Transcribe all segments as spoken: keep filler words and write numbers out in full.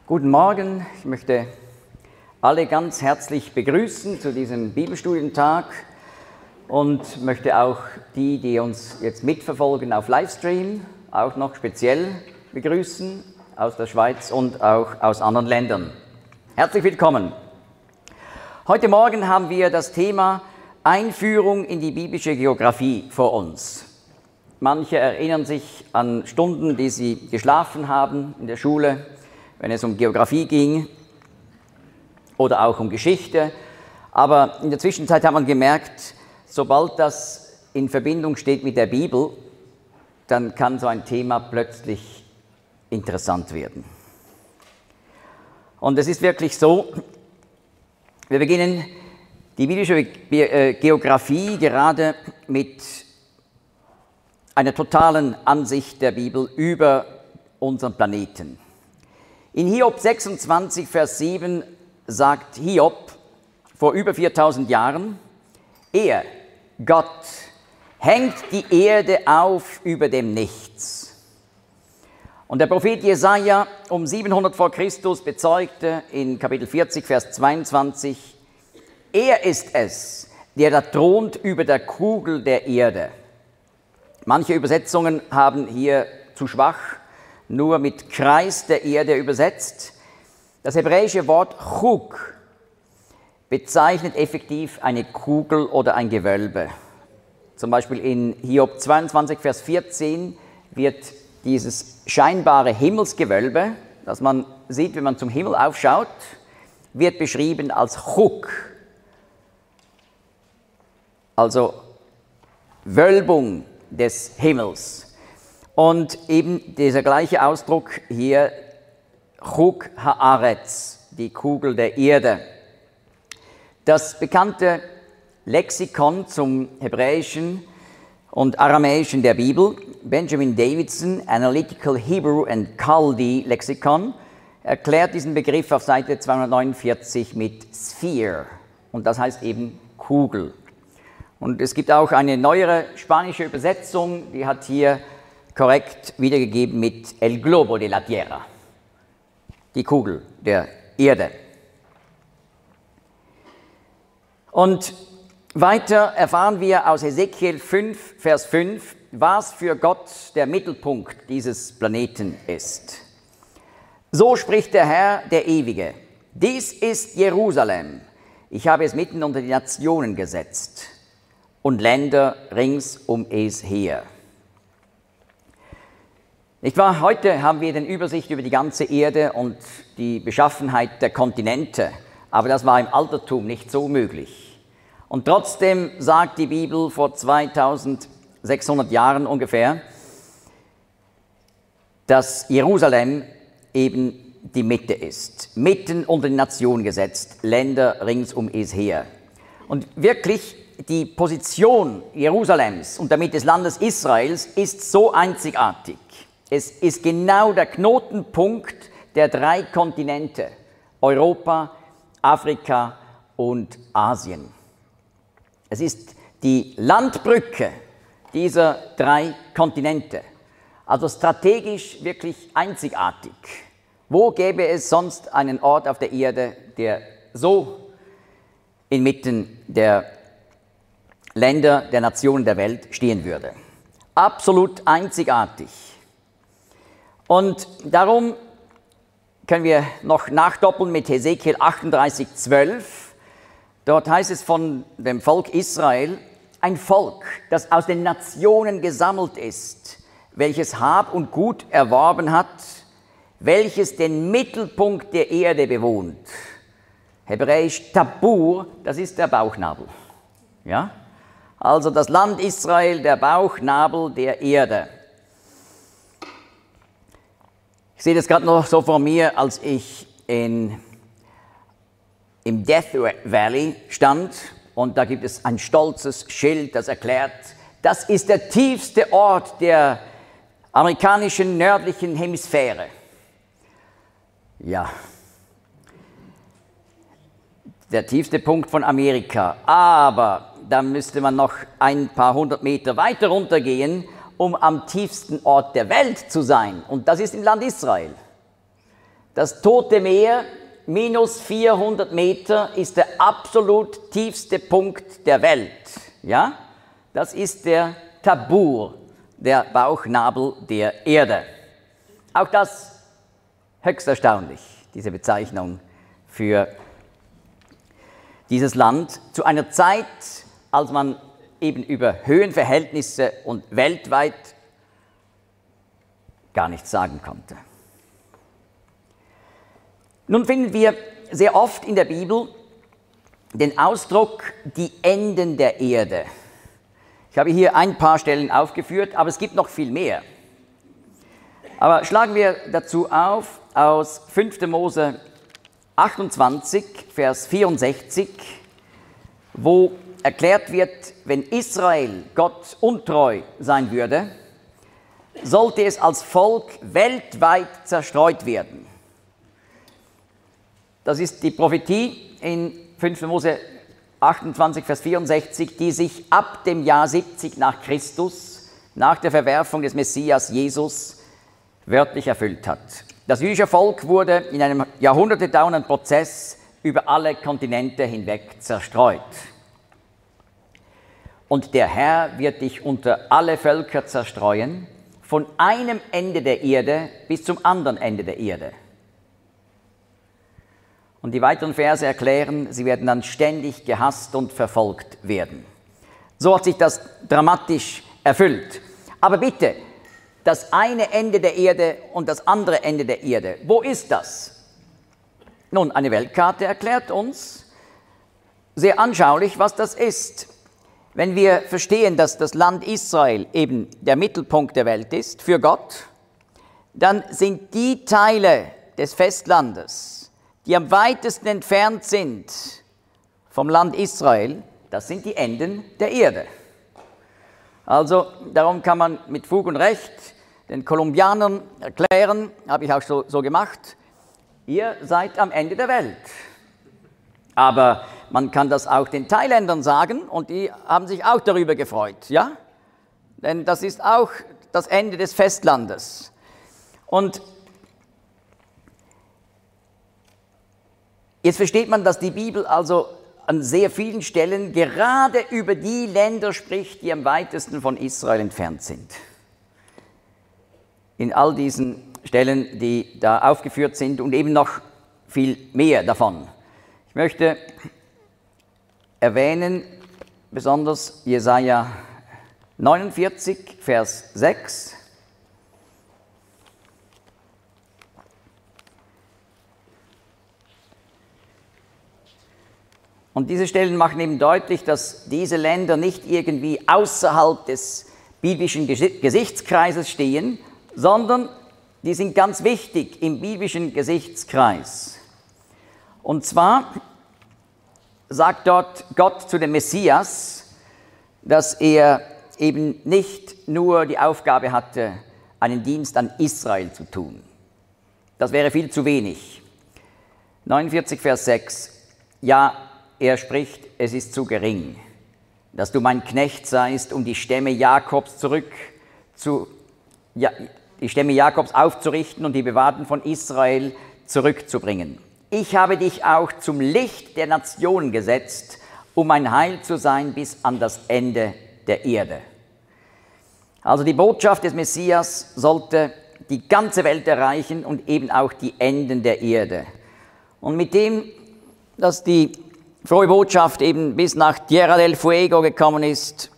Guten Morgen, ich möchte alle ganz herzlich begrüßen zu diesem Bibelstudientag und möchte auch die, die uns jetzt mitverfolgen auf Livestream, auch noch speziell begrüßen aus der Schweiz und auch aus anderen Ländern. Herzlich willkommen. Heute Morgen haben wir das Thema Einführung in die biblische Geografie vor uns. Manche erinnern sich an Stunden, die sie geschlafen haben in der Schule, wenn es um Geografie ging oder auch um Geschichte. Aber in der Zwischenzeit hat man gemerkt, sobald das in Verbindung steht mit der Bibel, dann kann so ein Thema plötzlich interessant werden. Und es ist wirklich so, wir beginnen die biblische Geografie gerade mit einer totalen Ansicht der Bibel über unseren Planeten. In Hiob sechsundzwanzig, Vers sieben sagt Hiob vor über viertausend Jahren, er, Gott, hängt die Erde auf über dem Nichts. Und der Prophet Jesaja um siebenhundert vor Christus bezeugte in Kapitel vierzig, Vers zweiundzwanzig, er ist es, der da thront über der Kugel der Erde. Manche Übersetzungen haben hier zu schwach nur mit Kreis der Erde übersetzt. Das hebräische Wort Chug bezeichnet effektiv eine Kugel oder ein Gewölbe. Zum Beispiel in Hiob zweiundzwanzig, Vers vierzehn wird dieses scheinbare Himmelsgewölbe, das man sieht, wenn man zum Himmel aufschaut, wird beschrieben als Chug, also Wölbung des Himmels. Und eben dieser gleiche Ausdruck hier, Chug haaretz, die Kugel der Erde. Das bekannte Lexikon zum Hebräischen und Aramäischen der Bibel, Benjamin Davidson, Analytical Hebrew and Chaldee Lexicon, erklärt diesen Begriff auf Seite zweihundertneunundvierzig mit Sphere. Und das heißt eben Kugel. Und es gibt auch eine neuere spanische Übersetzung, die hat hier korrekt wiedergegeben mit El Globo de la Tierra, die Kugel der Erde. Und weiter erfahren wir aus Hesekiel fünf, Vers fünf, was für Gott der Mittelpunkt dieses Planeten ist. So spricht der Herr, der Ewige, dies ist Jerusalem, ich habe es mitten unter die Nationen gesetzt und Länder rings um es her. Nicht wahr? Heute haben wir den Übersicht über die ganze Erde und die Beschaffenheit der Kontinente, aber das war im Altertum nicht so möglich. Und trotzdem sagt die Bibel vor zweitausendsechshundert Jahren ungefähr, dass Jerusalem eben die Mitte ist, mitten unter die Nation gesetzt, Länder rings um es her. Und wirklich die Position Jerusalems und damit des Landes Israels ist so einzigartig. Es ist genau der Knotenpunkt der drei Kontinente, Europa, Afrika und Asien. Es ist die Landbrücke dieser drei Kontinente, also strategisch wirklich einzigartig. Wo gäbe es sonst einen Ort auf der Erde, der so inmitten der Länder, der Nationen der Welt stehen würde? Absolut einzigartig. Und darum können wir noch nachdoppeln mit Hesekiel achtunddreißig, zwölf. Dort heißt es von dem Volk Israel, ein Volk, das aus den Nationen gesammelt ist, welches Hab und Gut erworben hat, welches den Mittelpunkt der Erde bewohnt. Hebräisch Tabur, das ist der Bauchnabel. Ja? Also das Land Israel, der Bauchnabel der Erde. Ich sehe das gerade noch so vor mir, als ich in, im Death Valley stand und da gibt es ein stolzes Schild, das erklärt, das ist der tiefste Ort der amerikanischen nördlichen Hemisphäre. Ja, der tiefste Punkt von Amerika, aber da müsste man noch ein paar hundert Meter weiter runtergehen, um am tiefsten Ort der Welt zu sein. Und das ist im Land Israel. Das Tote Meer, minus vierhundert Meter, ist der absolut tiefste Punkt der Welt. Ja? Das ist der Tabur, der Bauchnabel der Erde. Auch das höchst erstaunlich, diese Bezeichnung für dieses Land, zu einer Zeit, als man eben über Höhenverhältnisse und weltweit gar nichts sagen konnte. Nun finden wir sehr oft in der Bibel den Ausdruck die Enden der Erde. Ich habe hier ein paar Stellen aufgeführt, aber es gibt noch viel mehr. Aber schlagen wir dazu auf aus fünfter Mose achtundzwanzig, Vers vierundsechzig, wo erklärt wird, wenn Israel Gott untreu sein würde, sollte es als Volk weltweit zerstreut werden. Das ist die Prophetie in fünfter Mose achtundzwanzig, Vers vierundsechzig, die sich ab dem Jahr siebzig nach Christus, nach der Verwerfung des Messias Jesus, wörtlich erfüllt hat. Das jüdische Volk wurde in einem jahrhundertedauernden Prozess über alle Kontinente hinweg zerstreut. Und der Herr wird dich unter alle Völker zerstreuen, von einem Ende der Erde bis zum anderen Ende der Erde. Und die weiteren Verse erklären, sie werden dann ständig gehasst und verfolgt werden. So hat sich das dramatisch erfüllt. Aber bitte, das eine Ende der Erde und das andere Ende der Erde, wo ist das? Nun, eine Weltkarte erklärt uns sehr anschaulich, was das ist. Wenn wir verstehen, dass das Land Israel eben der Mittelpunkt der Welt ist für Gott, dann sind die Teile des Festlandes, die am weitesten entfernt sind vom Land Israel, das sind die Enden der Erde. Also darum kann man mit Fug und Recht den Kolumbianern erklären, habe ich auch so, so gemacht, ihr seid am Ende der Welt. Aber man kann das auch den Thailändern sagen und die haben sich auch darüber gefreut, ja? Denn das ist auch das Ende des Festlandes. Und jetzt versteht man, dass die Bibel also an sehr vielen Stellen gerade über die Länder spricht, die am weitesten von Israel entfernt sind. In all diesen Stellen, die da aufgeführt sind und eben noch viel mehr davon. Ich möchte erwähnen, besonders Jesaja neunundvierzig, Vers sechs. Und diese Stellen machen eben deutlich, dass diese Länder nicht irgendwie außerhalb des biblischen Gesichtskreises stehen, sondern die sind ganz wichtig im biblischen Gesichtskreis. Und zwar sagt dort Gott zu dem Messias, dass er eben nicht nur die Aufgabe hatte, einen Dienst an Israel zu tun. Das wäre viel zu wenig. neunundvierzig, Vers sechs. Ja, er spricht, es ist zu gering, dass du mein Knecht seist, um die Stämme Jakobs zurück zu, ja, die Stämme Jakobs aufzurichten und die Bewahrten von Israel zurückzubringen. Ich habe dich auch zum Licht der Nationen gesetzt, um ein Heil zu sein bis an das Ende der Erde. Also die Botschaft des Messias sollte die ganze Welt erreichen und eben auch die Enden der Erde. Und mit dem, dass die frohe Botschaft eben bis nach Tierra del Fuego gekommen ist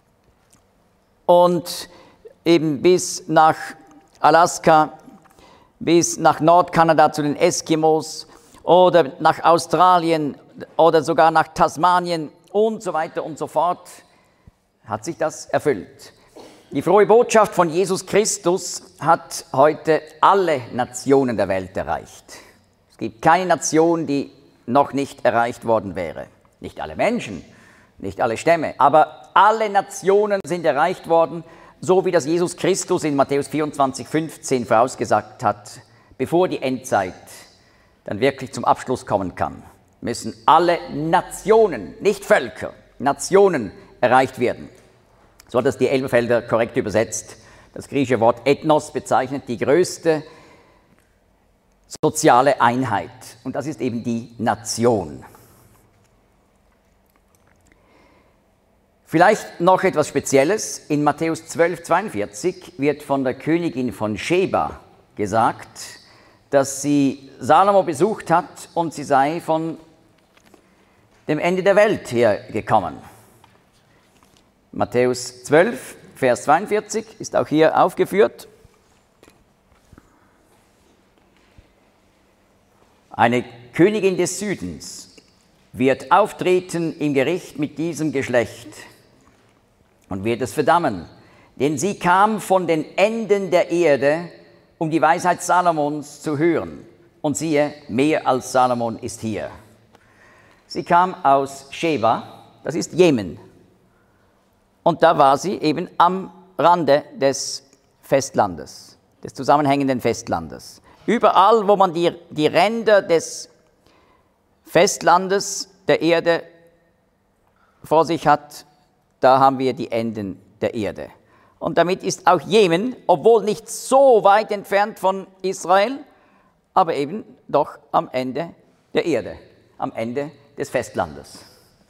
und eben bis nach Alaska, bis nach Nordkanada zu den Eskimos oder nach Australien oder sogar nach Tasmanien und so weiter und so fort, hat sich das erfüllt. Die frohe Botschaft von Jesus Christus hat heute alle Nationen der Welt erreicht. Es gibt keine Nation, die noch nicht erreicht worden wäre. Nicht alle Menschen, nicht alle Stämme, aber alle Nationen sind erreicht worden, so wie das Jesus Christus in Matthäus vierundzwanzig, fünfzehn vorausgesagt hat, bevor die Endzeit dann wirklich zum Abschluss kommen kann, müssen alle Nationen, nicht Völker, Nationen erreicht werden. So hat das die Elberfelder korrekt übersetzt. Das griechische Wort Ethnos bezeichnet die größte soziale Einheit. Und das ist eben die Nation. Vielleicht noch etwas Spezielles. In Matthäus zwölf, zweiundvierzig wird von der Königin von Sheba gesagt, dass sie Salomo besucht hat und sie sei von dem Ende der Welt hergekommen. Matthäus zwölf, Vers zweiundvierzig ist auch hier aufgeführt. Eine Königin des Südens wird auftreten im Gericht mit diesem Geschlecht und wird es verdammen, denn sie kam von den Enden der Erde, um die Weisheit Salomons zu hören. Und siehe, mehr als Salomon ist hier. Sie kam aus Sheba, das ist Jemen. Und da war sie eben am Rande des Festlandes, des zusammenhängenden Festlandes. Überall, wo man die, die Ränder des Festlandes, der Erde vor sich hat, da haben wir die Enden der Erde. Und damit ist auch Jemen, obwohl nicht so weit entfernt von Israel, aber eben doch am Ende der Erde, am Ende des Festlandes.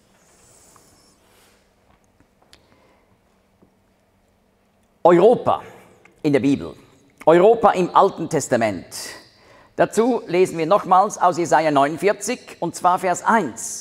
Europa in der Bibel, Europa im Alten Testament. Dazu lesen wir nochmals aus Jesaja neunundvierzig, und zwar Vers eins.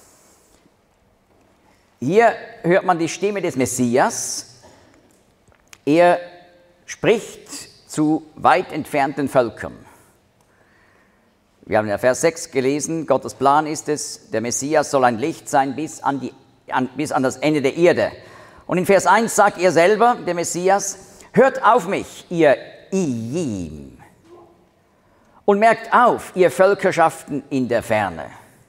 Hier hört man die Stimme des Messias. Er spricht zu weit entfernten Völkern. Wir haben ja Vers sechs gelesen, Gottes Plan ist es, der Messias soll ein Licht sein bis an, die, an, bis an das Ende der Erde. Und in Vers eins sagt er selber, der Messias, hört auf mich, ihr Ijim, und merkt auf, ihr Völkerschaften in der Ferne.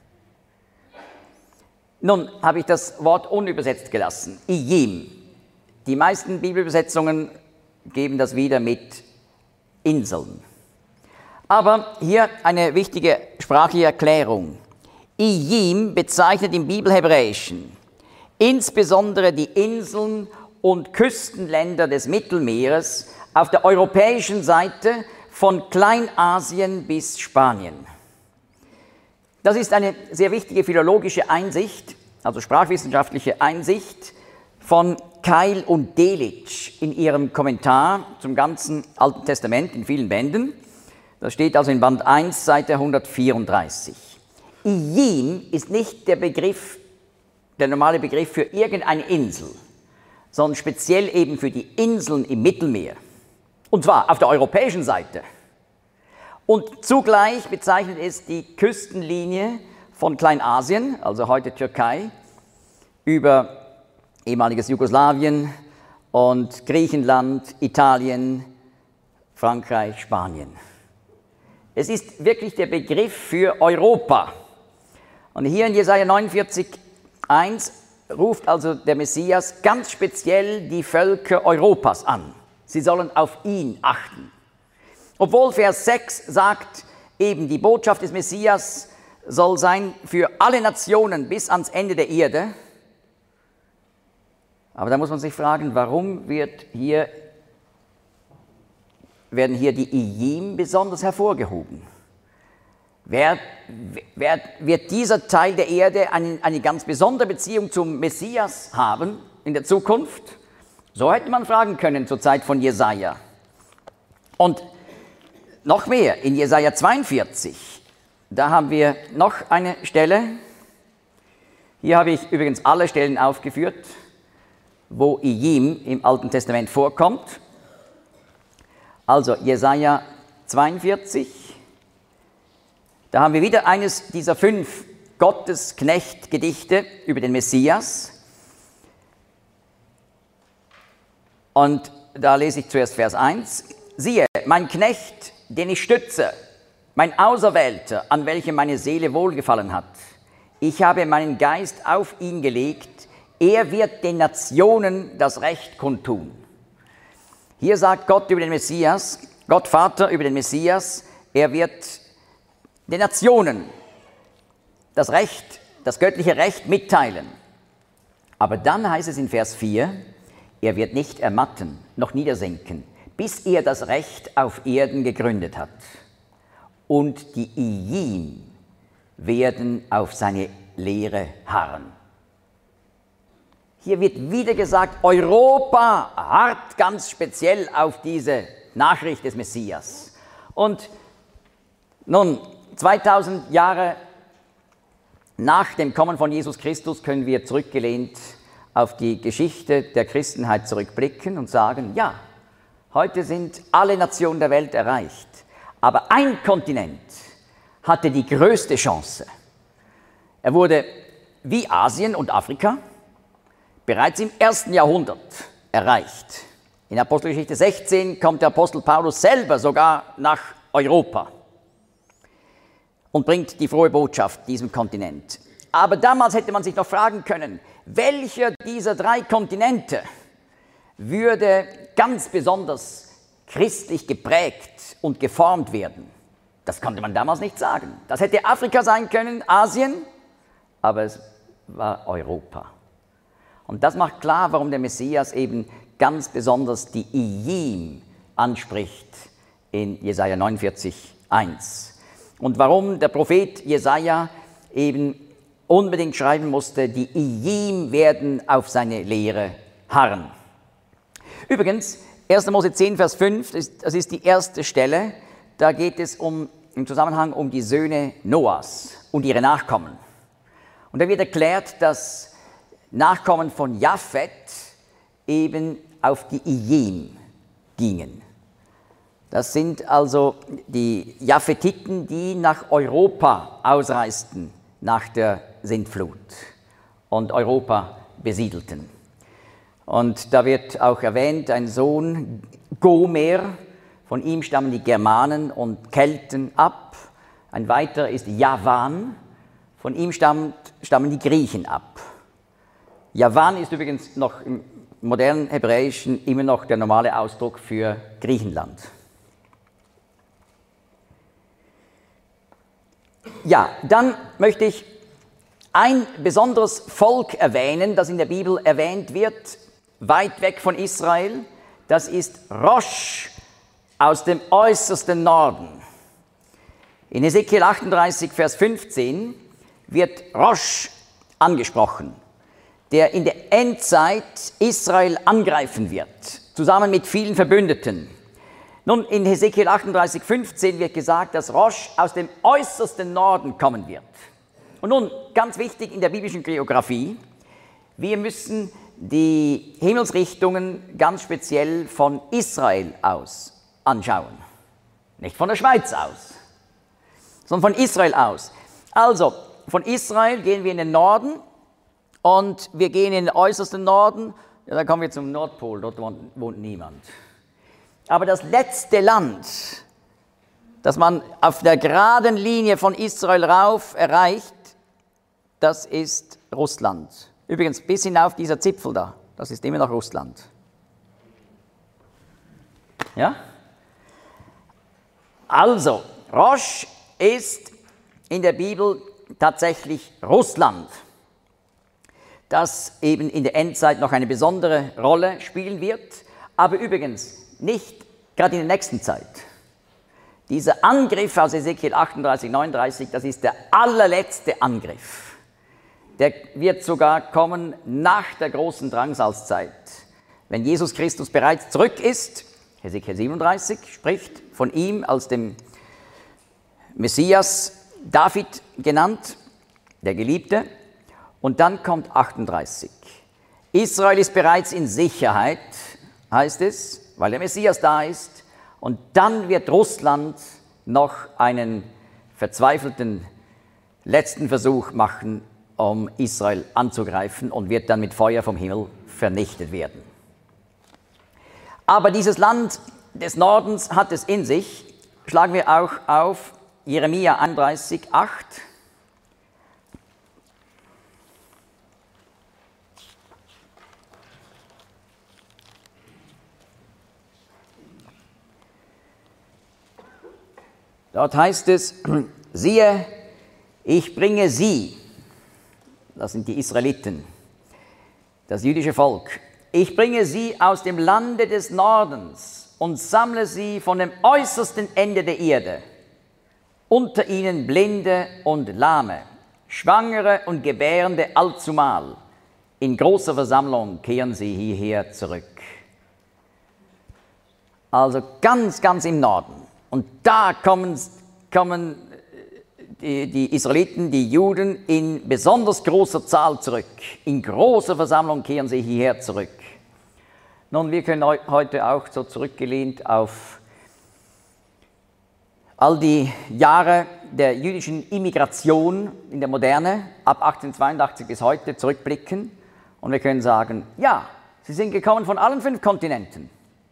Nun habe ich das Wort unübersetzt gelassen, Ijim. Die meisten Bibelübersetzungen geben das wieder mit Inseln. Aber hier eine wichtige sprachliche Erklärung. Ijim bezeichnet im Bibelhebräischen insbesondere die Inseln und Küstenländer des Mittelmeeres auf der europäischen Seite von Kleinasien bis Spanien. Das ist eine sehr wichtige philologische Einsicht, also sprachwissenschaftliche Einsicht von Keil und Delitzsch in ihrem Kommentar zum ganzen Alten Testament in vielen Bänden. Das steht also in Band eins, Seite hundertvierunddreißig. Ijim ist nicht der Begriff, der normale Begriff für irgendeine Insel, sondern speziell eben für die Inseln im Mittelmeer. Und zwar auf der europäischen Seite. Und zugleich bezeichnet es die Küstenlinie von Kleinasien, also heute Türkei, über ehemaliges Jugoslawien und Griechenland, Italien, Frankreich, Spanien. Es ist wirklich der Begriff für Europa. Und hier in Jesaja neunundvierzig, eins ruft also der Messias ganz speziell die Völker Europas an. Sie sollen auf ihn achten. Obwohl Vers sechs sagt, eben die Botschaft des Messias soll sein für alle Nationen bis ans Ende der Erde. Aber da muss man sich fragen, warum wird hier, werden hier die Ijim besonders hervorgehoben? Wer, wer, wird dieser Teil der Erde eine, eine ganz besondere Beziehung zum Messias haben in der Zukunft? So hätte man fragen können zur Zeit von Jesaja. Und noch mehr, in Jesaja zweiundvierzig, da haben wir noch eine Stelle. Hier habe ich übrigens alle Stellen aufgeführt, wo Ijim im Alten Testament vorkommt. Also Jesaja zweiundvierzig, da haben wir wieder eines dieser fünf Gottesknecht-Gedichte über den Messias. Und da lese ich zuerst Vers eins. Siehe, mein Knecht, den ich stütze, mein Auserwählter, an welchem meine Seele wohlgefallen hat. Ich habe meinen Geist auf ihn gelegt, er wird den Nationen das Recht kundtun. Hier sagt Gott über den Messias, Gott Vater über den Messias, er wird den Nationen das Recht, das göttliche Recht mitteilen. Aber dann heißt es in Vers vier, er wird nicht ermatten, noch niedersinken, bis er das Recht auf Erden gegründet hat. und die Ijim werden auf seine Lehre harren. Hier wird wieder gesagt, Europa harrt ganz speziell auf diese Nachricht des Messias. Und nun, zweitausend Jahre nach dem Kommen von Jesus Christus können wir zurückgelehnt auf die Geschichte der Christenheit zurückblicken und sagen, ja, heute sind alle Nationen der Welt erreicht, aber ein Kontinent hatte die größte Chance. Er wurde wie Asien und Afrika bereits im ersten Jahrhundert erreicht. In Apostelgeschichte sechzehn kommt der Apostel Paulus selber sogar nach Europa und bringt die frohe Botschaft diesem Kontinent. Aber damals hätte man sich noch fragen können, welcher dieser drei Kontinente würde ganz besonders christlich geprägt und geformt werden? Das konnte man damals nicht sagen. Das hätte Afrika sein können, Asien, aber es war Europa. Und das macht klar, warum der Messias eben ganz besonders die Ijim anspricht in Jesaja neunundvierzig, eins. Und warum der Prophet Jesaja eben unbedingt schreiben musste, die Ijim werden auf seine Lehre harren. Übrigens, erster Mose zehn, Vers fünf, das ist, das ist die erste Stelle, da geht es um, im Zusammenhang um die Söhne Noahs und ihre Nachkommen. Und da wird erklärt, dass Nachkommen von Japhet eben auf die Ijim gingen. Das sind also die Japhetiten, die nach Europa ausreisten nach der Sintflut und Europa besiedelten. Und da wird auch erwähnt, ein Sohn Gomer, von ihm stammen die Germanen und Kelten ab. Ein weiterer ist Javan, von ihm stammt, stammen die Griechen ab. Javan ist übrigens noch im modernen Hebräischen immer noch der normale Ausdruck für Griechenland. Ja, dann möchte ich ein besonderes Volk erwähnen, das in der Bibel erwähnt wird, weit weg von Israel. Das ist Rosch aus dem äußersten Norden. In Hesekiel achtunddreißig, Vers fünfzehn wird Rosch angesprochen, der in der Endzeit Israel angreifen wird, zusammen mit vielen Verbündeten. Nun, in Hesekiel achtunddreißig, fünfzehn wird gesagt, dass Rosch aus dem äußersten Norden kommen wird. Und nun, ganz wichtig in der biblischen Geografie, wir müssen die Himmelsrichtungen ganz speziell von Israel aus anschauen. Nicht von der Schweiz aus, sondern von Israel aus. Also, von Israel gehen wir in den Norden und wir gehen in den äußersten Norden. Ja, dann kommen wir zum Nordpol, dort wohnt, wohnt niemand. Aber das letzte Land, das man auf der geraden Linie von Israel rauf erreicht, das ist Russland. Übrigens, bis hinauf dieser Zipfel da, das ist immer noch Russland. Ja? Also, Rosch ist in der Bibel tatsächlich Russland, das eben in der Endzeit noch eine besondere Rolle spielen wird, aber übrigens nicht gerade in der nächsten Zeit. Dieser Angriff aus Hesekiel achtunddreißig, neununddreißig, das ist der allerletzte Angriff. Der wird sogar kommen nach der großen Drangsalzzeit. Wenn Jesus Christus bereits zurück ist, Hesekiel siebenunddreißig spricht von ihm als dem Messias, David genannt, der Geliebte, und dann kommt achtunddreißig. Israel ist bereits in Sicherheit, heißt es, weil der Messias da ist, und dann wird Russland noch einen verzweifelten letzten Versuch machen, um Israel anzugreifen, und wird dann mit Feuer vom Himmel vernichtet werden. Aber dieses Land des Nordens hat es in sich. Schlagen wir auch auf Jeremia einunddreißig, acht. Dort heißt es, siehe, ich bringe sie, das sind die Israeliten, das jüdische Volk, ich bringe sie aus dem Lande des Nordens und sammle sie von dem äußersten Ende der Erde. unter ihnen Blinde und Lahme, Schwangere und Gebärende allzumal. In großer Versammlung kehren sie hierher zurück. Also ganz, ganz im Norden. Und da kommen, kommen die, die Israeliten, die Juden in besonders großer Zahl zurück. In großer Versammlung kehren sie hierher zurück. Nun, wir können heute auch so zurückgelehnt auf all die Jahre der jüdischen Immigration in der Moderne, ab achtzehnhundertzweiundachtzig bis heute, zurückblicken. Und wir können sagen, ja, sie sind gekommen von allen fünf Kontinenten.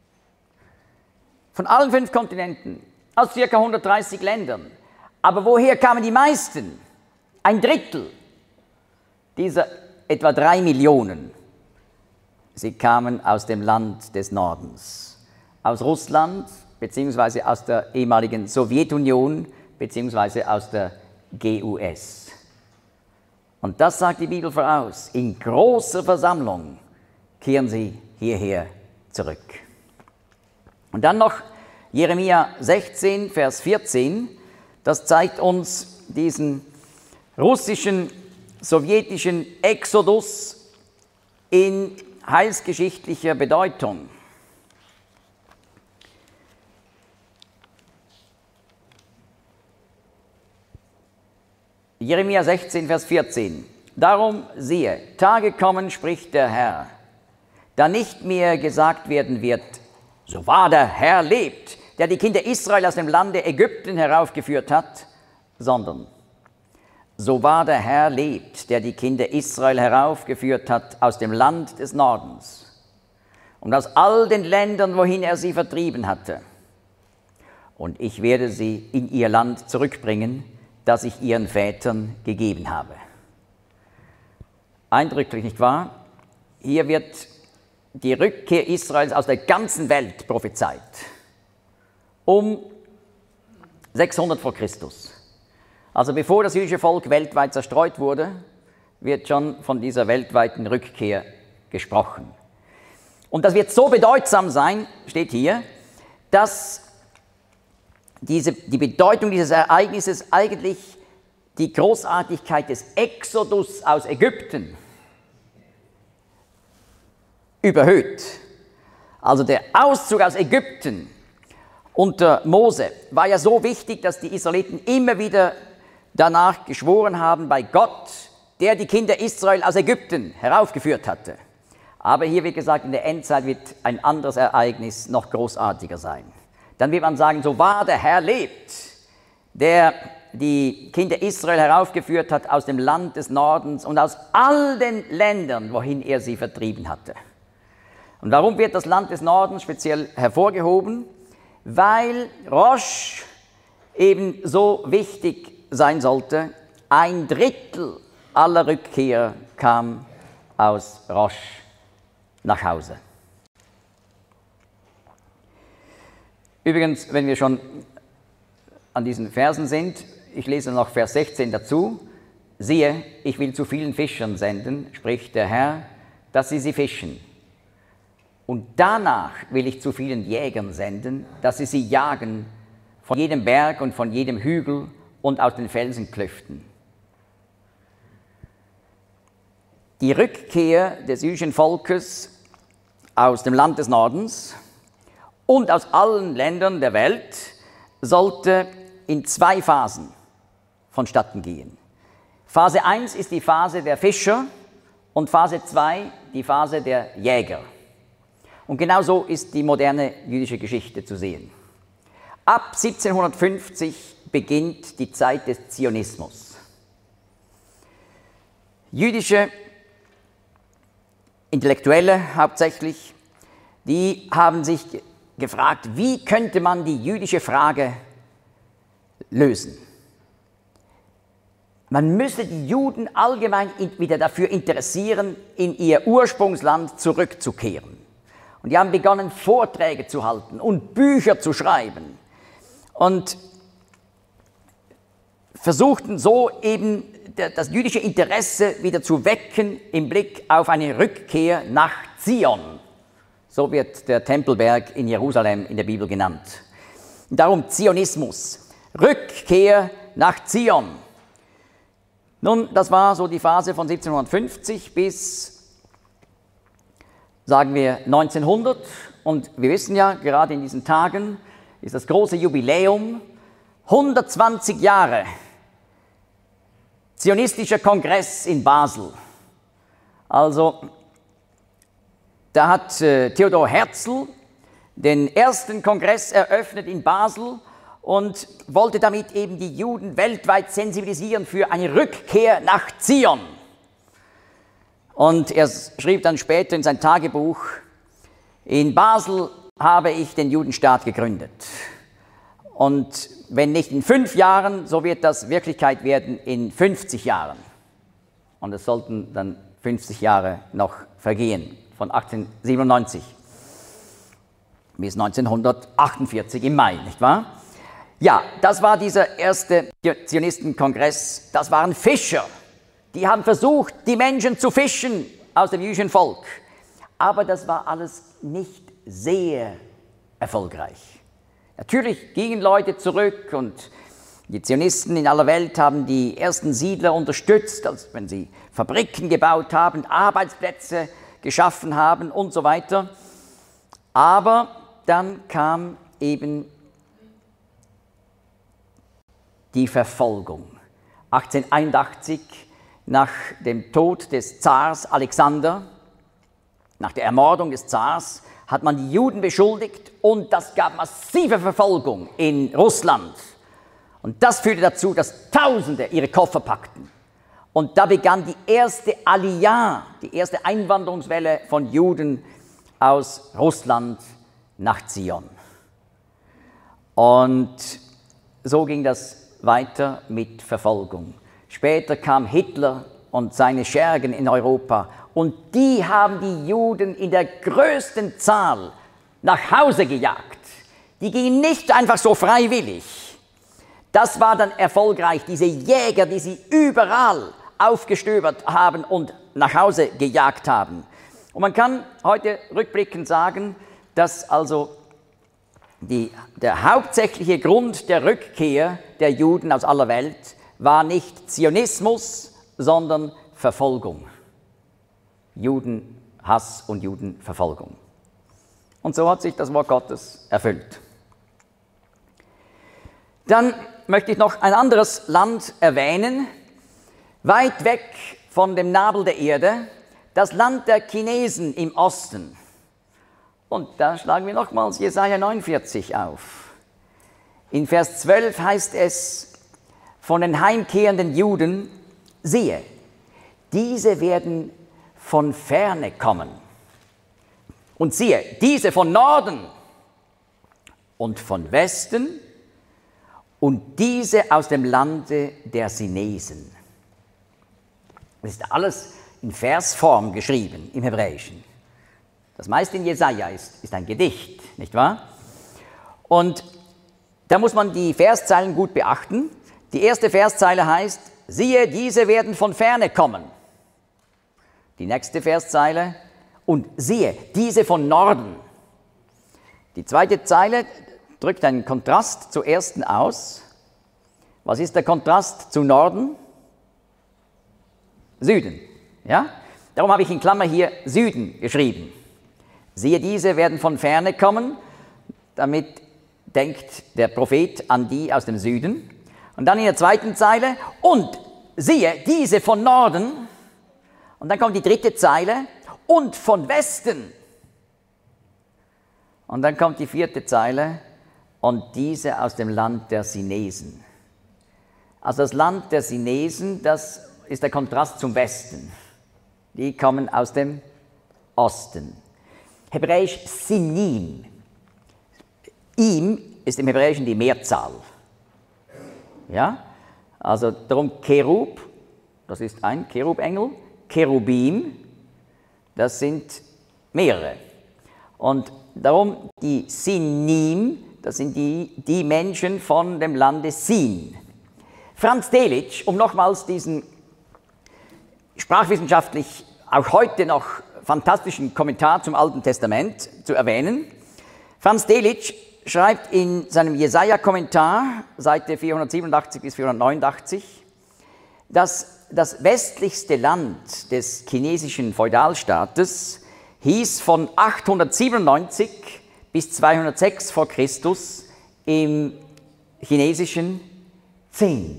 Von allen fünf Kontinenten, aus ca. hundertdreißig Ländern. Aber woher kamen die meisten? Ein Drittel dieser etwa drei Millionen. Sie kamen aus dem Land des Nordens, aus Russland beziehungsweise aus der ehemaligen Sowjetunion beziehungsweise aus der G U S. Und das sagt die Bibel voraus. In großer Versammlung kehren sie hierher zurück. Und dann noch Jeremia sechzehn, Vers vierzehn. Das zeigt uns diesen russischen, sowjetischen Exodus in heilsgeschichtlicher Bedeutung. Jeremia sechzehn, Vers vierzehn. Darum siehe, Tage kommen, spricht der Herr, da nicht mehr gesagt werden wird, so wahr der Herr lebt, der die Kinder Israel aus dem Lande Ägypten heraufgeführt hat, sondern so wahr der Herr lebt, der die Kinder Israel heraufgeführt hat aus dem Land des Nordens und aus all den Ländern, wohin er sie vertrieben hatte. Und ich werde sie in ihr Land zurückbringen, das ich ihren Vätern gegeben habe. Eindrücklich, nicht wahr? Hier wird die Rückkehr Israels aus der ganzen Welt prophezeit. Um sechshundert vor Christus. Also bevor das jüdische Volk weltweit zerstreut wurde, wird schon von dieser weltweiten Rückkehr gesprochen. Und das wird so bedeutsam sein, steht hier, dass diese, die Bedeutung dieses Ereignisses eigentlich die Großartigkeit des Exodus aus Ägypten überhöht. Also der Auszug aus Ägypten unter Mose war ja so wichtig, dass die Israeliten immer wieder danach geschworen haben bei Gott, der die Kinder Israel aus Ägypten heraufgeführt hatte. Aber hier wird gesagt, in der Endzeit wird ein anderes Ereignis noch großartiger sein. Dann wird man sagen, so wahr der Herr lebt, der die Kinder Israel heraufgeführt hat aus dem Land des Nordens und aus all den Ländern, wohin er sie vertrieben hatte. Und warum wird das Land des Nordens speziell hervorgehoben? Weil Rosh eben so wichtig sein sollte. Ein Drittel aller Rückkehrer kam aus Rosh nach Hause. Übrigens, wenn wir schon an diesen Versen sind, ich lese noch Vers sechzehn dazu. Siehe, ich will zu vielen Fischern senden, spricht der Herr, dass sie sie fischen. Und danach will ich zu vielen Jägern senden, dass sie sie jagen von jedem Berg und von jedem Hügel und aus den Felsenklüften. Die Rückkehr des jüdischen Volkes aus dem Land des Nordens und aus allen Ländern der Welt sollte in zwei Phasen vonstatten gehen. Phase eins ist die Phase der Fischer und Phase zwei die Phase der Jäger. Und genau so ist die moderne jüdische Geschichte zu sehen. Ab siebzehnhundertfünfzig beginnt die Zeit des Zionismus. Jüdische Intellektuelle hauptsächlich, die haben sich gefragt, wie könnte man die jüdische Frage lösen? Man müsse die Juden allgemein wieder dafür interessieren, in ihr Ursprungsland zurückzukehren. Und die haben begonnen, Vorträge zu halten und Bücher zu schreiben und versuchten so eben das jüdische Interesse wieder zu wecken im Blick auf eine Rückkehr nach Zion. So wird der Tempelberg in Jerusalem in der Bibel genannt. Darum Zionismus. Rückkehr nach Zion. Nun, das war so die Phase von siebzehnhundertfünfzig bis, sagen wir, neunzehnhundert. Und wir wissen ja, gerade in diesen Tagen ist das große Jubiläum, hundertzwanzig Jahre Zionistischer Kongress in Basel. Also, da hat äh, Theodor Herzl den ersten Kongress eröffnet in Basel und wollte damit eben die Juden weltweit sensibilisieren für eine Rückkehr nach Zion. Und er schrieb dann später in sein Tagebuch: In Basel habe ich den Judenstaat gegründet. Und wenn nicht in fünf Jahren, so wird das Wirklichkeit werden in fünfzig Jahren. Und es sollten dann fünfzig Jahre noch vergehen, von achtzehnhundertsiebenundneunzig bis neunzehnhundertachtundvierzig im Mai, nicht wahr? Ja, das war dieser erste Zionistenkongress. Das waren Fischer. Die haben versucht, die Menschen zu fischen aus dem jüdischen Volk. Aber das war alles nicht sehr erfolgreich. Natürlich gingen Leute zurück und die Zionisten in aller Welt haben die ersten Siedler unterstützt, als wenn sie Fabriken gebaut haben, Arbeitsplätze geschaffen haben und so weiter. Aber dann kam eben die Verfolgung. achtzehnhunderteinundachtzig, nach dem Tod des Zars Alexander, nach der Ermordung des Zars, hat man die Juden beschuldigt und das gab massive Verfolgung in Russland. Und das führte dazu, dass Tausende ihre Koffer packten. Und da begann die erste Aliyah, die erste Einwanderungswelle von Juden aus Russland nach Zion. Und so ging das weiter mit Verfolgung. Später kam Hitler und seine Schergen in Europa und die haben die Juden in der größten Zahl nach Hause gejagt. Die gingen nicht einfach so freiwillig. Das war dann erfolgreich, diese Jäger, die sie überall aufgestöbert haben und nach Hause gejagt haben. Und man kann heute rückblickend sagen, dass also die, der hauptsächliche Grund der Rückkehr der Juden aus aller Welt war nicht Zionismus, sondern Verfolgung. Judenhass und Judenverfolgung. Und so hat sich das Wort Gottes erfüllt. Dann möchte ich noch ein anderes Land erwähnen, weit weg von dem Nabel der Erde, das Land der Chinesen im Osten. Und da schlagen wir nochmals Jesaja neunundvierzig auf. In Vers zwölf heißt es von den heimkehrenden Juden: Siehe, diese werden von ferne kommen. Und siehe, diese von Norden und von Westen und diese aus dem Lande der Sinesen. Das ist alles in Versform geschrieben im Hebräischen. Das meiste in Jesaja ist, ist ein Gedicht, nicht wahr? Und da muss man die Verszeilen gut beachten. Die erste Verszeile heißt: Siehe, diese werden von ferne kommen. Die nächste Verszeile: Und siehe, diese von Norden. Die zweite Zeile drückt einen Kontrast zur ersten aus. Was ist der Kontrast zu Norden? Süden. Ja? Darum habe ich in Klammer hier Süden geschrieben. Siehe, diese werden von ferne kommen. Damit denkt der Prophet an die aus dem Süden. Und dann in der zweiten Zeile: Und siehe, diese von Norden. Und dann kommt die dritte Zeile: Und von Westen. Und dann kommt die vierte Zeile: Und diese aus dem Land der Sinesen. Also das Land der Sinesen, das ist der Kontrast zum Westen. Die kommen aus dem Osten. Hebräisch Sinim. Im ist im Hebräischen die Mehrzahl. Ja? Also darum Cherub, das ist ein Cherubengel, Cherubim, das sind mehrere. Und darum die Sinim, das sind die, die Menschen von dem Lande Sin. Franz Delitzsch, um nochmals diesen sprachwissenschaftlich auch heute noch fantastischen Kommentar zum Alten Testament zu erwähnen. Franz Delitzsch schreibt in seinem Jesaja-Kommentar, Seite vierhundertsiebenundachtzig bis vierhundertneunundachtzig, dass das westlichste Land des chinesischen Feudalstaates hieß von achthundertsiebenundneunzig bis zweihundertsechs vor Christus im chinesischen Zhen.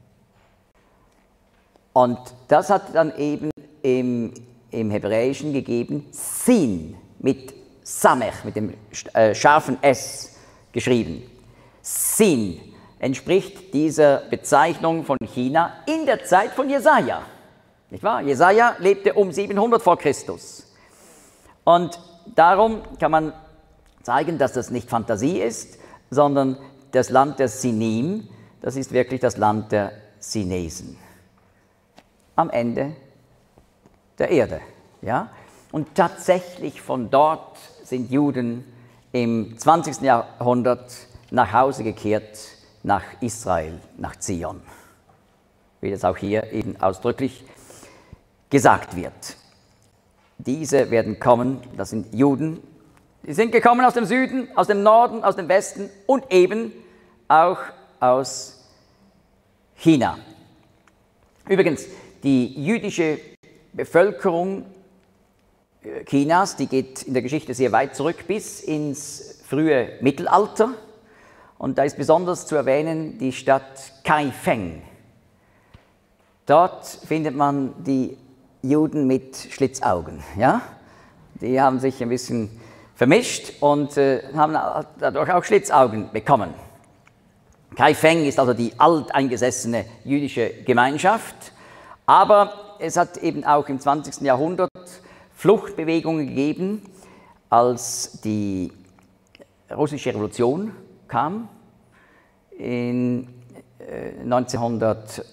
Und das hat dann eben im, im Hebräischen gegeben Sin mit Samech, mit dem äh, scharfen S geschrieben. Sin entspricht dieser Bezeichnung von China in der Zeit von Jesaja. Nicht wahr? Jesaja lebte um siebenhundert vor Christus. Und darum kann man zeigen, dass das nicht Fantasie ist, sondern das Land der Sinim, das ist wirklich das Land der Chinesen. Am Ende der Erde. Ja? Und tatsächlich von dort sind Juden im zwanzigsten Jahrhundert nach Hause gekehrt, nach Israel, nach Zion. Wie das auch hier eben ausdrücklich gesagt wird. Diese werden kommen, das sind Juden, die sind gekommen aus dem Süden, aus dem Norden, aus dem Westen und eben auch aus China. Übrigens, die jüdische Bevölkerung Chinas, die geht in der Geschichte sehr weit zurück bis ins frühe Mittelalter. Und da ist besonders zu erwähnen die Stadt Kaifeng. Dort findet man die Juden mit Schlitzaugen. Ja? Die haben sich ein bisschen vermischt und äh, haben dadurch auch Schlitzaugen bekommen. Kaifeng ist also die alteingesessene jüdische Gemeinschaft, aber es hat eben auch im zwanzigsten Jahrhundert Fluchtbewegungen gegeben, als die russische Revolution kam in äh, neunzehnhundertachtzehn,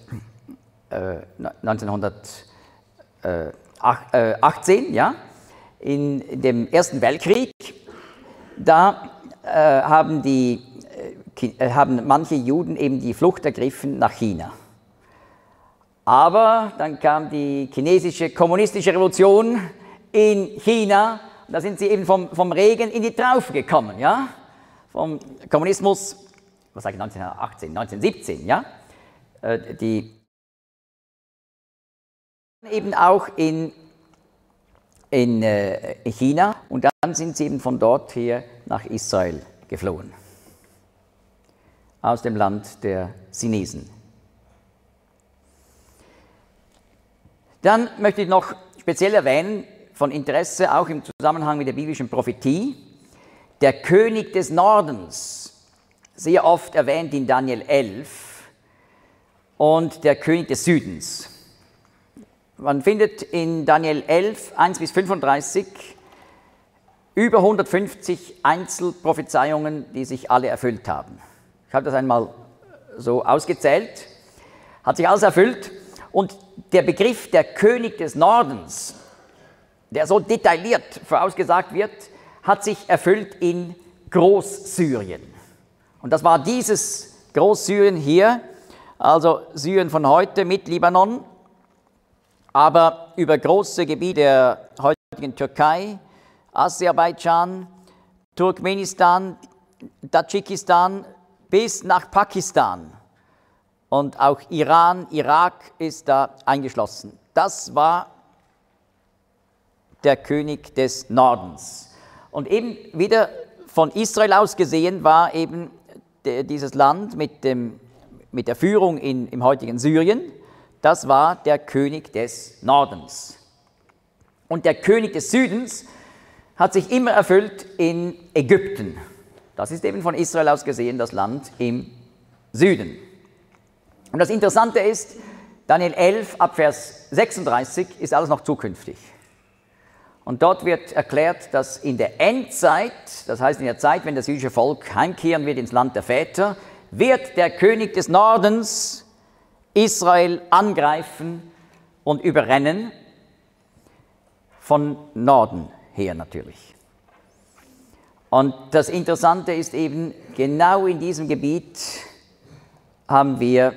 ja, in dem Ersten Weltkrieg. Da äh, haben, die, äh, haben manche Juden eben die Flucht ergriffen nach China. Aber dann kam die chinesische kommunistische Revolution in China, da sind sie eben vom, vom Regen in die Traufe gekommen, ja? Vom Kommunismus, was sage ich, neunzehnhundertachtzehn, neunzehnhundertsiebzehn, ja? Äh, die eben auch in, in äh, China und dann sind sie eben von dort her nach Israel geflohen, aus dem Land der Chinesen. Dann möchte ich noch speziell erwähnen, von Interesse auch im Zusammenhang mit der biblischen Prophetie, der König des Nordens, sehr oft erwähnt in Daniel elf, und der König des Südens. Man findet in Daniel elf, eins bis fünfunddreißig über hundertfünfzig Einzelprophezeiungen, die sich alle erfüllt haben. Ich habe das einmal so ausgezählt, hat sich alles erfüllt. Und der Begriff der König des Nordens, der so detailliert vorausgesagt wird, hat sich erfüllt in Großsyrien. Und das war dieses Großsyrien hier, also Syrien von heute mit Libanon, aber über große Gebiete der heutigen Türkei, Aserbaidschan, Turkmenistan, Tadschikistan bis nach Pakistan. Und auch Iran, Irak ist da eingeschlossen. Das war der König des Nordens. Und eben wieder von Israel aus gesehen war eben de, dieses Land mit, dem, mit der Führung in, im heutigen Syrien, das war der König des Nordens. Und der König des Südens hat sich immer erfüllt in Ägypten. Das ist eben von Israel aus gesehen das Land im Süden. Und das Interessante ist, Daniel elf, ab Vers sechsunddreißig, ist alles noch zukünftig. Und dort wird erklärt, dass in der Endzeit, das heißt in der Zeit, wenn das jüdische Volk heimkehren wird ins Land der Väter, wird der König des Nordens Israel angreifen und überrennen, von Norden her natürlich. Und das Interessante ist eben, genau in diesem Gebiet haben wir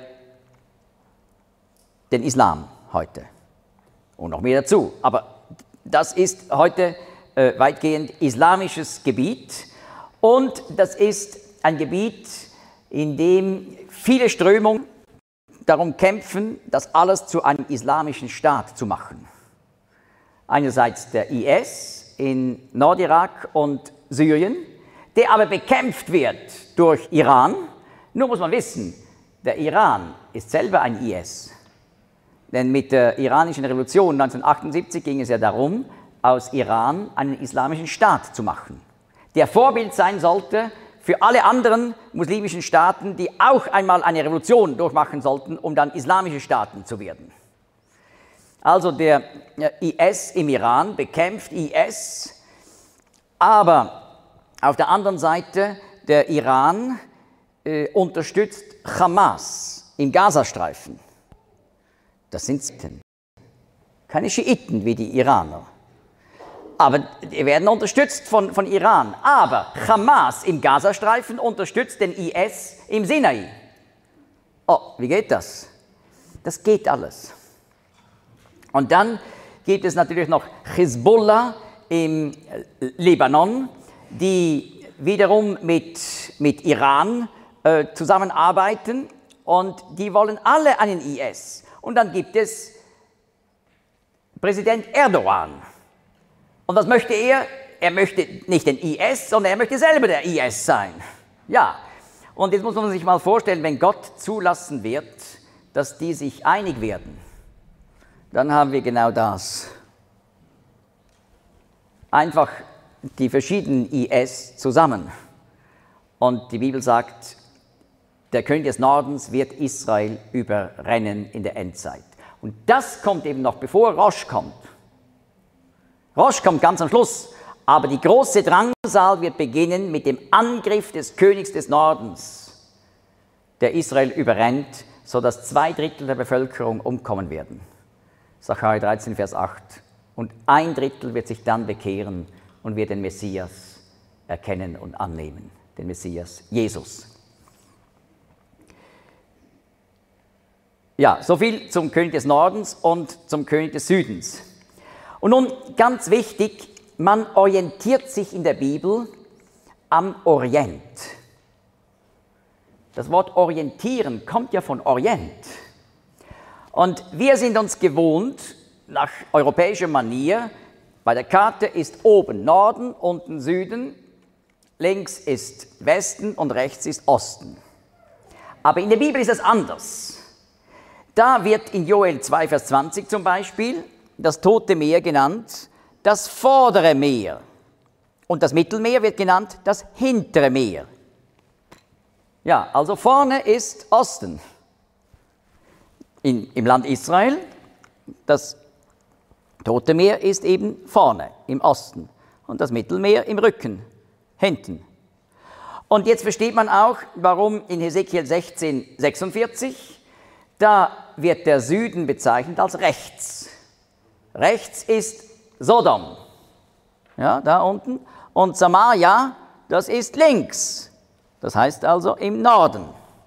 den Islam heute und noch mehr dazu. Aber das ist heute äh, weitgehend islamisches Gebiet Und das ist ein Gebiet, in dem viele Strömungen darum kämpfen, das alles zu einem islamischen Staat zu machen. Einerseits der I S in Nordirak und Syrien, der aber bekämpft wird durch Iran. Nur muss man wissen, der Iran ist selber ein I S. Denn mit der iranischen Revolution neunzehnhundertachtundsiebzig ging es ja darum, aus Iran einen islamischen Staat zu machen, der Vorbild sein sollte für alle anderen muslimischen Staaten, die auch einmal eine Revolution durchmachen sollten, um dann islamische Staaten zu werden. Also der I S im Iran bekämpft I S, aber auf der anderen Seite der Iran äh, unterstützt Hamas im Gazastreifen. Das sind Schiiten, keine Schiiten wie die Iraner. Aber die werden unterstützt von, von Iran. Aber Hamas im Gazastreifen unterstützt den I S im Sinai. Oh, wie geht das? Das geht alles. Und dann gibt es natürlich noch Hisbollah im Libanon, die wiederum mit, mit Iran äh, zusammenarbeiten und die wollen alle einen I S. Und dann gibt es Präsident Erdogan. Und was möchte er? Er möchte nicht den I S, sondern er möchte selber der I S sein. Ja, und jetzt muss man sich mal vorstellen, wenn Gott zulassen wird, dass die sich einig werden, dann haben wir genau das. Einfach die verschiedenen I S zusammen. Und die Bibel sagt, der König des Nordens wird Israel überrennen in der Endzeit. Und das kommt eben noch, bevor Rosh kommt. Rosh kommt ganz am Schluss, aber die große Drangsal wird beginnen mit dem Angriff des Königs des Nordens, der Israel überrennt, sodass zwei Drittel der Bevölkerung umkommen werden. Sacharja dreizehn, Vers acht. Und ein Drittel wird sich dann bekehren und wird den Messias erkennen und annehmen, den Messias Jesus. Ja, soviel zum König des Nordens und zum König des Südens. Und nun ganz wichtig, man orientiert sich in der Bibel am Orient. Das Wort orientieren kommt ja von Orient. Und wir sind uns gewohnt, nach europäischer Manier, bei der Karte ist oben Norden, unten Süden, links ist Westen und rechts ist Osten. Aber in der Bibel ist es anders. Da wird in Joel zwei, Vers zwanzig zum Beispiel das Tote Meer genannt, das vordere Meer. Und das Mittelmeer wird genannt das hintere Meer. Ja, also vorne ist Osten. In, im Land Israel, das Tote Meer ist eben vorne, im Osten. Und das Mittelmeer im Rücken, hinten. Und jetzt versteht man auch, warum in Hesekiel sechzehn, sechsundvierzig, da wird der Süden bezeichnet als rechts. Rechts ist Sodom, ja, da unten. Und Samaria, das ist links. Das heißt also im Norden.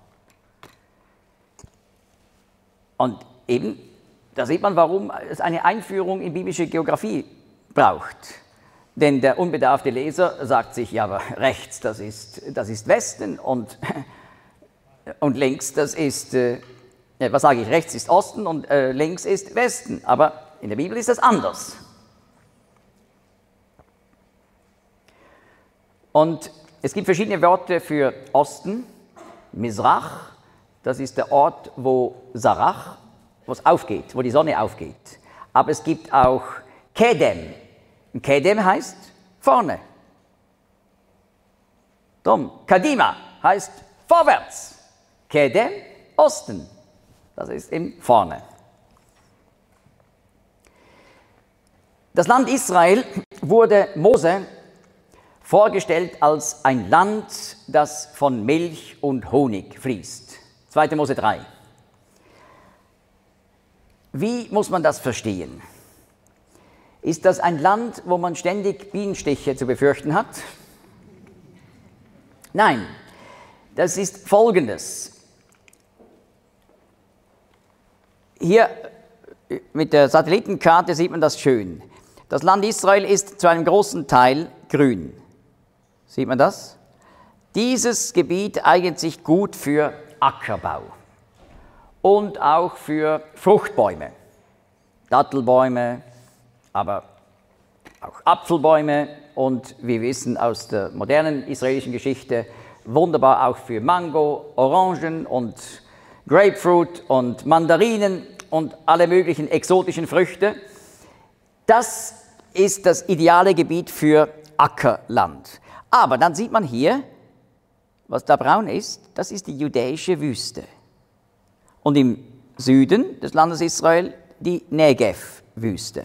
Und eben, da sieht man, warum es eine Einführung in biblische Geografie braucht. Denn der unbedarfte Leser sagt sich, ja, aber rechts, das ist, das ist Westen und, und links, das ist, äh, was sage ich, rechts ist Osten und äh, links ist Westen. Aber in der Bibel ist das anders. Und es gibt verschiedene Worte für Osten. Mizrach, das ist der Ort, wo Sarach, wo es aufgeht, wo die Sonne aufgeht. Aber es gibt auch Kedem. Kedem heißt vorne. Drum, Kadima heißt vorwärts. Kedem, Osten. Das ist eben vorne. Das Land Israel wurde Mose vorgestellt als ein Land, das von Milch und Honig fließt. zweiter Mose drei. Wie muss man das verstehen? Ist das ein Land, wo man ständig Bienenstiche zu befürchten hat? Nein, das ist Folgendes. Hier mit der Satellitenkarte sieht man das schön. Das Land Israel ist zu einem großen Teil grün. Sieht man das? Dieses Gebiet eignet sich gut für Ackerbau und auch für Fruchtbäume, Dattelbäume, aber auch Apfelbäume und wir wissen aus der modernen israelischen Geschichte, wunderbar auch für Mango, Orangen und Grapefruit und Mandarinen und alle möglichen exotischen Früchte. Das ist das ideale Gebiet für Ackerland. Aber dann sieht man hier, was da braun ist, das ist die judäische Wüste. Und im Süden des Landes Israel die Negev-Wüste.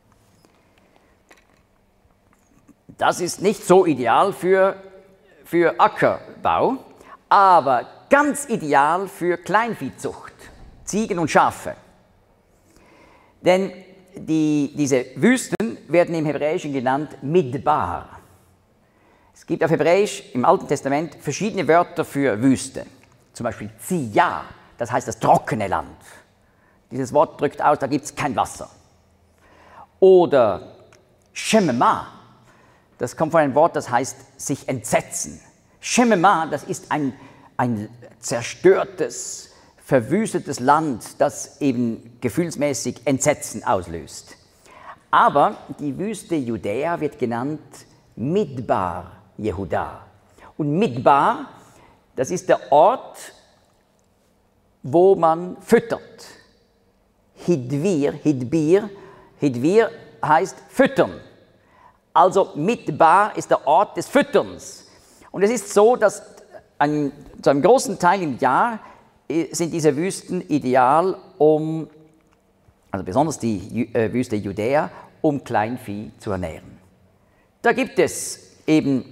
Das ist nicht so ideal für, für Ackerbau, aber ganz ideal für Kleinviehzucht, Ziegen und Schafe. Denn die, diese Wüsten werden im Hebräischen genannt Midbar. Es gibt auf Hebräisch im Alten Testament verschiedene Wörter für Wüste. Zum Beispiel Ziyah, das heißt das trockene Land. Dieses Wort drückt aus, da gibt es kein Wasser. Oder Shemema, das kommt von einem Wort, das heißt sich entsetzen. Shemema, das ist ein, ein zerstörtes, verwüstetes Land, das eben gefühlsmäßig Entsetzen auslöst. Aber die Wüste Judäa wird genannt Midbar Jehuda. Und Midbar, das ist der Ort, wo man füttert. Hidvir, Hidbir, Hidvir heißt füttern. Also Midbar ist der Ort des Fütterns. Und es ist so, dass ein, zu einem großen Teil im Jahr sind diese Wüsten ideal, um, also besonders die äh, Wüste Judäa, um Kleinvieh zu ernähren. Da gibt es eben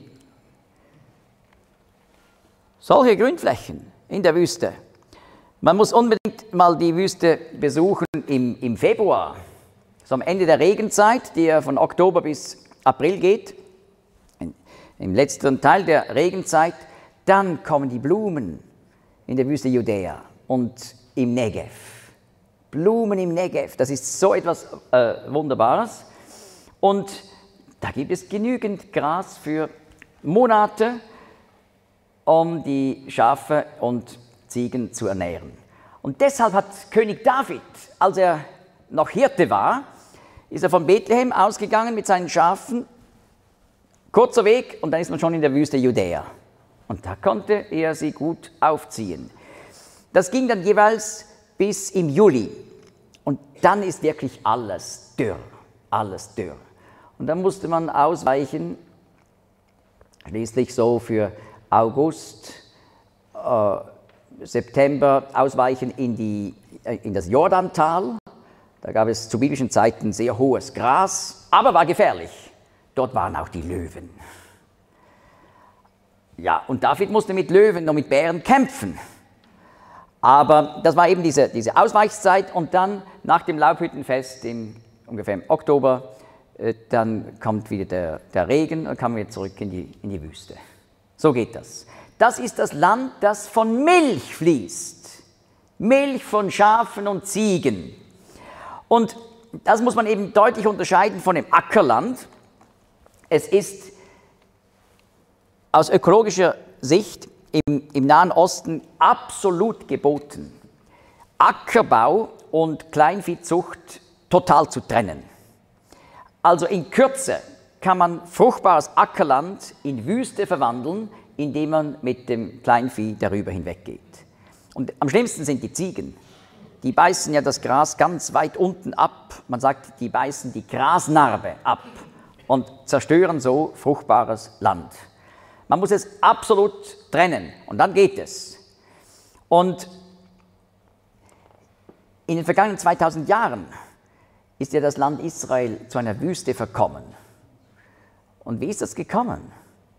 solche Grünflächen in der Wüste. Man muss unbedingt mal die Wüste besuchen im, im Februar, so am Ende der Regenzeit, die ja von Oktober bis April geht, im letzten Teil der Regenzeit. Dann kommen die Blumen in der Wüste Judäa und im Negev. Blumen im Negev, das ist so etwas äh, Wunderbares. Und da gibt es genügend Gras für Monate, um die Schafe und Ziegen zu ernähren. Und deshalb hat König David, als er noch Hirte war, ist er von Bethlehem ausgegangen mit seinen Schafen, kurzer Weg, und dann ist man schon in der Wüste Judäa. Und da konnte er sie gut aufziehen. Das ging dann jeweils bis im Juli. Und dann ist wirklich alles dürr, alles dürr. Und dann musste man ausweichen, schließlich so für August, äh, September, ausweichen in, die, äh, in das Jordantal. Da gab es zu biblischen Zeiten sehr hohes Gras, aber war gefährlich. Dort waren auch die Löwen. Ja, und David musste mit Löwen und mit Bären kämpfen. Aber das war eben diese, diese Ausweichszeit, und dann nach dem Laubhüttenfest im, ungefähr im Oktober, äh, dann kommt wieder der, der Regen und kommen wir zurück in die, in die Wüste. So geht das. Das ist das Land, das von Milch fließt. Milch von Schafen und Ziegen. Und das muss man eben deutlich unterscheiden von dem Ackerland. Es ist aus ökologischer Sicht im, im Nahen Osten absolut geboten, Ackerbau und Kleinviehzucht total zu trennen. Also in Kürze kann man fruchtbares Ackerland in Wüste verwandeln, indem man mit dem Kleinvieh darüber hinweggeht. Und am schlimmsten sind die Ziegen. Die beißen ja das Gras ganz weit unten ab. Man sagt, die beißen die Grasnarbe ab und zerstören so fruchtbares Land. Man muss es absolut trennen, und dann geht es. Und in den vergangenen zweitausend Jahren ist ja das Land Israel zu einer Wüste verkommen. Und wie ist das gekommen?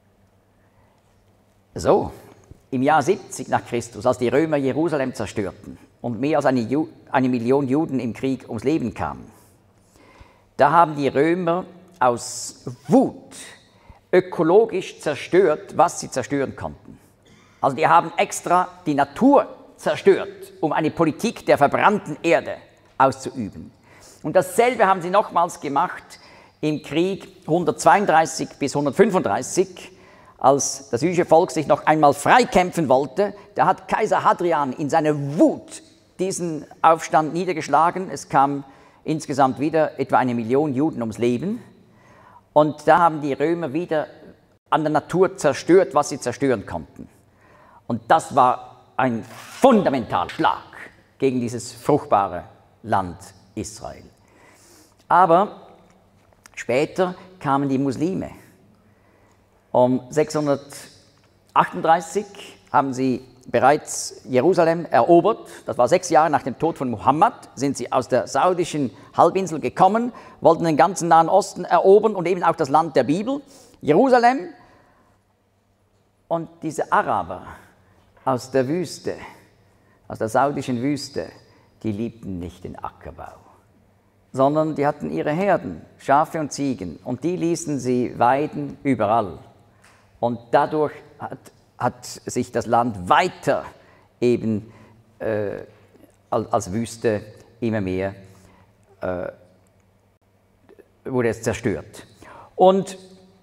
So, im Jahr siebzig nach Christus, als die Römer Jerusalem zerstörten und mehr als eine, Ju- eine Million Juden im Krieg ums Leben kamen, da haben die Römer aus Wut ökologisch zerstört, was sie zerstören konnten. Also die haben extra die Natur zerstört, um eine Politik der verbrannten Erde auszuüben. Und dasselbe haben sie nochmals gemacht im Krieg hundertzweiunddreißig bis hundertfünfunddreißig, als das jüdische Volk sich noch einmal freikämpfen wollte, da hat Kaiser Hadrian in seiner Wut diesen Aufstand niedergeschlagen. Es kam insgesamt wieder etwa eine Million Juden ums Leben. Und da haben die Römer wieder an der Natur zerstört, was sie zerstören konnten. Und das war ein fundamentaler Schlag gegen dieses fruchtbare Land Israel. Aber später kamen die Muslime. Um sechshundertachtunddreißig haben sie bereits Jerusalem erobert. Das war sechs Jahre nach dem Tod von Mohammed, sind sie aus der saudischen Halbinsel gekommen, wollten den ganzen Nahen Osten erobern und eben auch das Land der Bibel, Jerusalem. Und diese Araber aus der Wüste, aus der saudischen Wüste, die liebten nicht den Ackerbau, sondern die hatten ihre Herden, Schafe und Ziegen, und die ließen sie weiden überall. Und dadurch hat, hat sich das Land weiter eben äh, als, als Wüste immer mehr, äh, wurde es zerstört. Und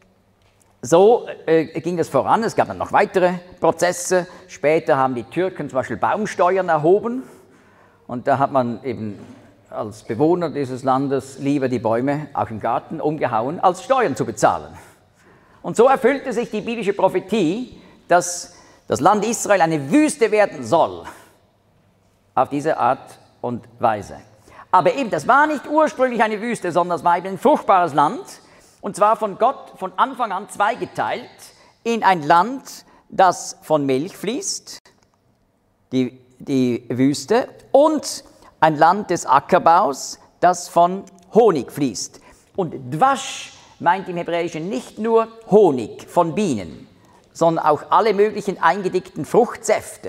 so äh, ging es voran. Es gab dann noch weitere Prozesse. Später haben die Türken zum Beispiel Baumsteuern erhoben. Und da hat man eben als Bewohner dieses Landes lieber die Bäume, auch im Garten, umgehauen, als Steuern zu bezahlen. Und so erfüllte sich die biblische Prophetie, dass das Land Israel eine Wüste werden soll, auf diese Art und Weise. Aber eben, das war nicht ursprünglich eine Wüste, sondern es war eben ein fruchtbares Land, und zwar von Gott von Anfang an zweigeteilt in ein Land, das von Milch fließt, die, die Wüste, und ein Land des Ackerbaus, das von Honig fließt. Und Dwasch meint im Hebräischen nicht nur Honig von Bienen, sondern auch alle möglichen eingedickten Fruchtsäfte,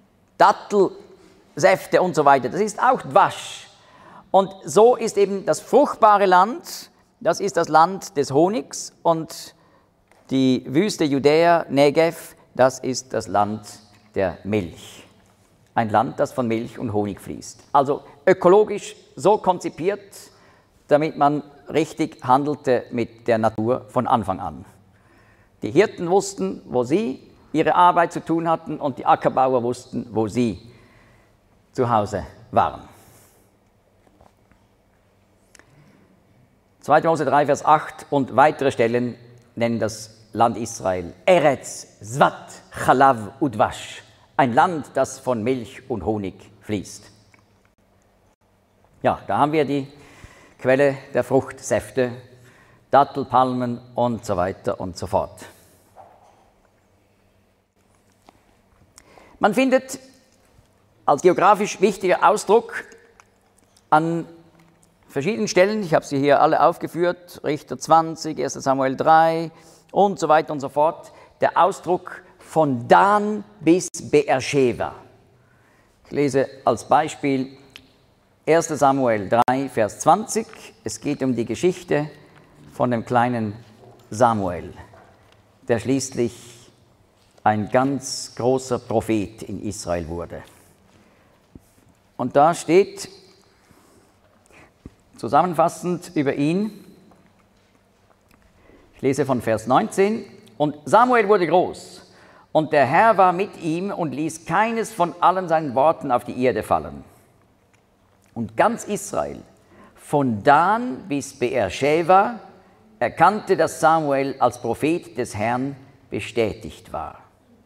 Dattelsäfte und so weiter. Das ist auch Dwasch. Und so ist eben das fruchtbare Land, das ist das Land des Honigs, und die Wüste Judäa, Negev, das ist das Land der Milch. Ein Land, das von Milch und Honig fließt. Also ökologisch so konzipiert, damit man richtig handelte mit der Natur von Anfang an. Die Hirten wussten, wo sie ihre Arbeit zu tun hatten, und die Ackerbauer wussten, wo sie zu Hause waren. zweiter Mose drei, Vers acht und weitere Stellen nennen das Land Israel Eretz, Zvat, Chalav Udvash, ein Land, das von Milch und Honig fließt. Ja, da haben wir die Quelle der Fruchtsäfte, Dattel, Palmen und so weiter und so fort. Man findet als geografisch wichtiger Ausdruck an verschiedenen Stellen, ich habe sie hier alle aufgeführt, Richter zwanzig, erster Samuel drei und so weiter und so fort, der Ausdruck von Dan bis Beersheva. Ich lese als Beispiel erster Samuel drei, Vers zwanzig. Es geht um die Geschichte von dem kleinen Samuel, der schließlich ein ganz großer Prophet in Israel wurde. Und da steht zusammenfassend über ihn, ich lese von Vers neunzehn, und Samuel wurde groß, und der Herr war mit ihm und ließ keines von allen seinen Worten auf die Erde fallen. Und ganz Israel, von Dan bis Beersheva, erkannte, dass Samuel als Prophet des Herrn bestätigt war.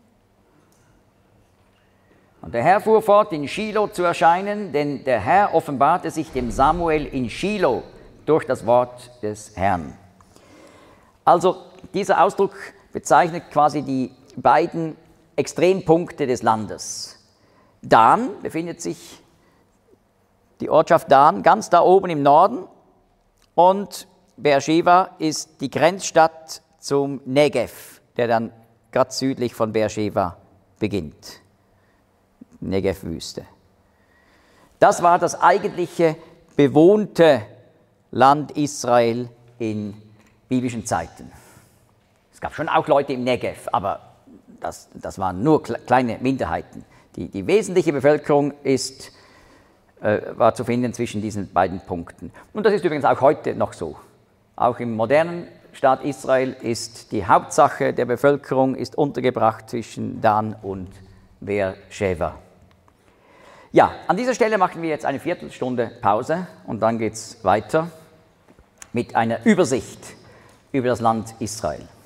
Und der Herr fuhr fort, in Schilo zu erscheinen, denn der Herr offenbarte sich dem Samuel in Schilo durch das Wort des Herrn. Also dieser Ausdruck bezeichnet quasi die beiden Extrempunkte des Landes. Dan befindet sich, die Ortschaft Dan, ganz da oben im Norden, und Beersheva ist die Grenzstadt zum Negev, der dann gerade südlich von Beersheva beginnt. Negev-Wüste. Das war das eigentliche bewohnte Land Israel in biblischen Zeiten. Es gab schon auch Leute im Negev, aber das, das waren nur kleine Minderheiten. Die, die wesentliche Bevölkerung ist, äh, war zu finden zwischen diesen beiden Punkten. Und das ist übrigens auch heute noch so. Auch im modernen Staat Israel ist die Hauptsache der Bevölkerung, ist untergebracht zwischen Dan und Beersheva. Ja, an dieser Stelle machen wir jetzt eine Viertelstunde Pause und dann geht es weiter mit einer Übersicht über das Land Israel.